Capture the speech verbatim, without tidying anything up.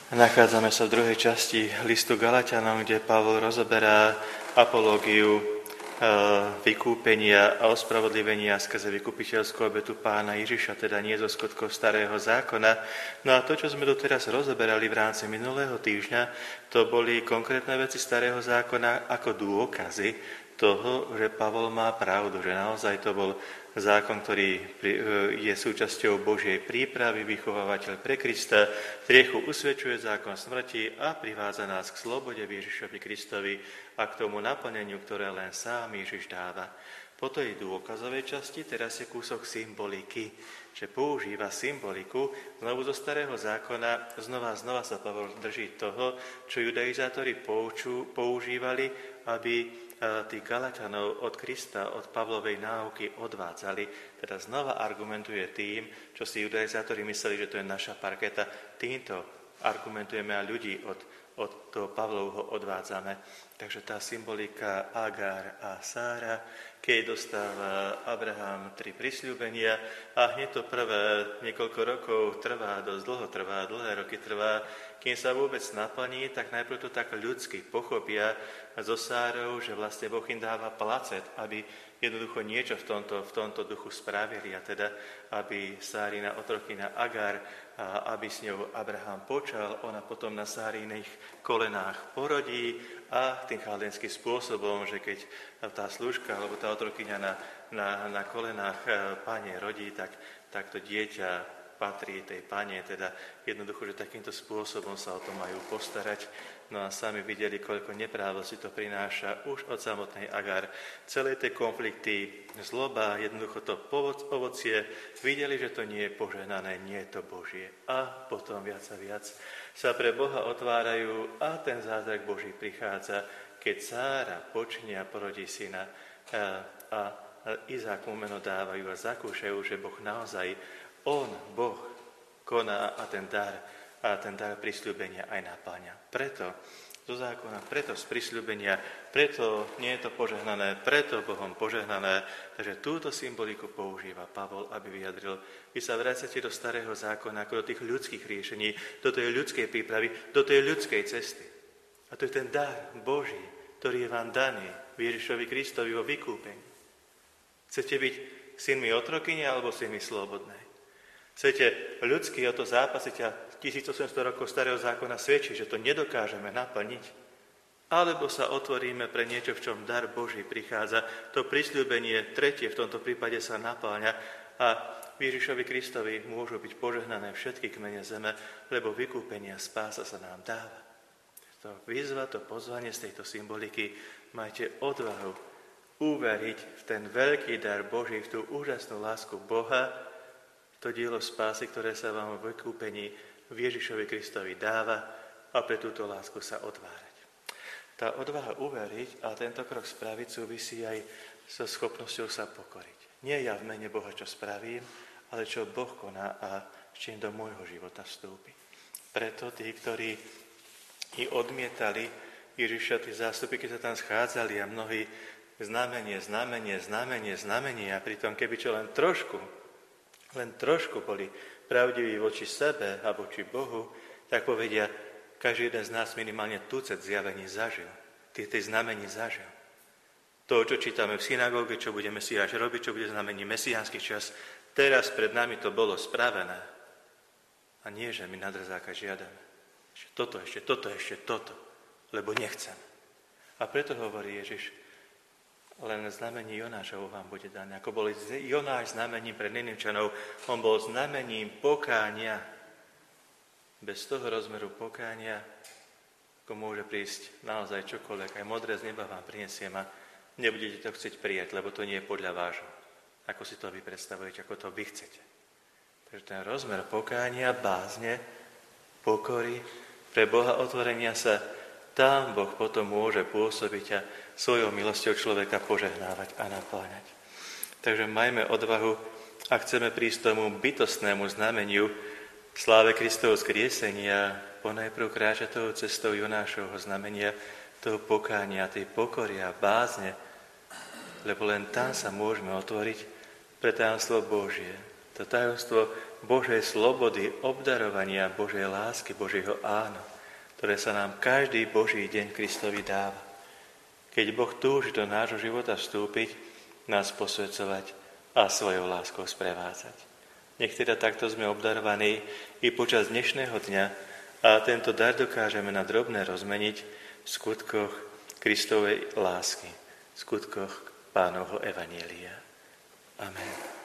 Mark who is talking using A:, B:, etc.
A: Nachádzame sa v druhej časti listu Galatianom, kde Pavol rozoberá apológiu e, vykúpenia a ospravodlivenia skrze vykupiteľskú obetu Pána Ježiša, teda nie zo skutkov starého zákona. No a to, čo sme tu teraz rozoberali v rámci minulého týždňa, to boli konkrétne veci starého zákona ako dôkazy toho, že Pavol má pravdu, že naozaj to bol zákon, ktorý je súčasťou Božej prípravy, vychovávateľ pre Krista, hriechu usvedčuje zákon smrti a privádza nás k slobode v Ježišovi Kristovi a k tomu naplneniu, ktoré len sám Ježiš dáva. Po tej dôkazovej časti teraz je kúsok symboliky, že používa symboliku znovu zo starého zákona, znova a znova sa Pavol drží toho, čo judaizátori používali, aby tých Galatianov od Krista, od Pavlovej náuky odvádzali. Teda znova argumentuje tým, čo si judaizátori mysleli, že to je naša parketa. Týmto argumentujeme a ľudí od, od toho Pavlovho odvádzame. Takže tá symbolika Agar a Sára, keď dostáva Abraham tri prisľúbenia a hneď to prvé niekoľko rokov trvá, dosť dlho trvá, dlhé roky trvá, kým sa vôbec naplní, tak najprv to tak ľudsky pochopia so Sárou, že vlastne Boh im dáva placet, aby jednoducho niečo v tomto, v tomto duchu spravili, a teda aby Sárina otrokyna Agar, a aby s ňou Abraham počal, ona potom na Sáriných kolenách porodí a tým chaldenským spôsobom, že keď tá služka alebo tá otrokyňa na, na, na kolenách Pane rodí, tak, tak to dieťa patrí tej Pane, teda jednoducho, že takýmto spôsobom sa o to majú postarať. No a sami videli, koľko neprávosti to prináša už od samotnej Agar. Celé tie konflikty, zloba, jednoducho to ovocie, videli, že to nie je požehnané, nie je to Božie. A potom viac a viac sa pre Boha otvárajú a ten zázrak Boží prichádza, keď Sára počne a porodí syna a, a Izáku meno dávajú a zakúšajú, že Boh naozaj, on, Boh, koná a ten dar a ten dar prisľúbenia aj napáňa. Preto zo zákona, preto z prisľúbenia, preto nie je to požehnané, preto Bohom požehnané. Takže túto symboliku používa Pavol, aby vyjadril, vy sa vracate do starého zákona ako do tých ľudských riešení, do tej ľudskej prípravy, do tej ľudskej cesty. A to je ten dar Boží, ktorý je vám daný v Ježišovi Kristovi vo vykúpení. Chcete byť synmi otrokyne alebo synmi slobodnej? Chcete ľudsky o to zápasiť a tisícosemsto rokov starého zákona svedčí, že to nedokážeme naplniť? Alebo sa otvoríme pre niečo, v čom dar Boží prichádza, to prisľúbenie tretie v tomto prípade sa napáľa a v Ježišovi Kristovi môžu byť požehnané všetky kmene zeme, lebo vykúpenie a spása sa nám dáva. To výzva, to pozvanie z tejto symboliky, majte odvahu uveriť v ten veľký dar Boží, v tú úžasnú lásku Boha, to dielo spásy, ktoré sa vám v vykúpení v Ježišovi Kristovi dáva a pre túto lásku sa otvárať. Tá odvaha uveriť a tento krok spraviť súvisí aj so schopnosťou sa pokoriť. Nie ja v mene Boha, čo spravím, ale čo Boh koná a s čím do môjho života vstúpi. Preto tí, ktorí i odmietali Ježiša, tí zástupy, keď sa tam schádzali a mnohí znamenie, znamenie, znamenie, znamenie a pritom keby čo len trošku len trošku boli pravdiví voči sebe a voči Bohu, tak povedia, každý jeden z nás minimálne tucet zjavení zažil. Tie tej znamení zažil. To, čo čítame v synagóge, čo budeme si až robiť, čo bude znamení mesiánsky čas, teraz pred nami to bolo spravené. A nie, že my na drzáka žiadame. Ešte toto, ešte toto, ešte toto, lebo nechcem. A preto hovorí Ježiš, len znamení Jonášovo vám bude dané. Ako bol Jonáš znamením pre Ninivčanov, on bol znamením pokánia. Bez toho rozmeru pokánia, ako môže prísť naozaj čokoľvek, aj modré z neba vám prinesiem a nebudete to chcieť prijať, lebo to nie je podľa vášho. Ako si to vy predstavujete, ako to vy chcete. Takže ten rozmer pokánia, bázne, pokory, pre Boha otvorenia sa, tam Boh potom môže pôsobiť a svojou milosťou človeka požehnávať a napáňať. Takže majme odvahu, ak chceme prísť tomu bytostnému znameniu sláve Kristovho skriesenia, ponajprv kráčať toho cestou Jonášovho znamenia, toho pokánia, tej pokory a bázne, lebo len tam sa môžeme otvoriť pre tajomstvo Božie. To tajomstvo Božej slobody, obdarovania Božej lásky, Božieho áno, ktoré sa nám každý Boží deň Kristovi dáva. Keď Boh túži do nášho života vstúpiť, nás posväcovať a svojou láskou sprevádzať. Nech teda takto sme obdarovaní i počas dnešného dňa a tento dar dokážeme na drobné rozmeniť v skutkoch Kristovej lásky, v skutkoch Pánovho evanjelia. Amen.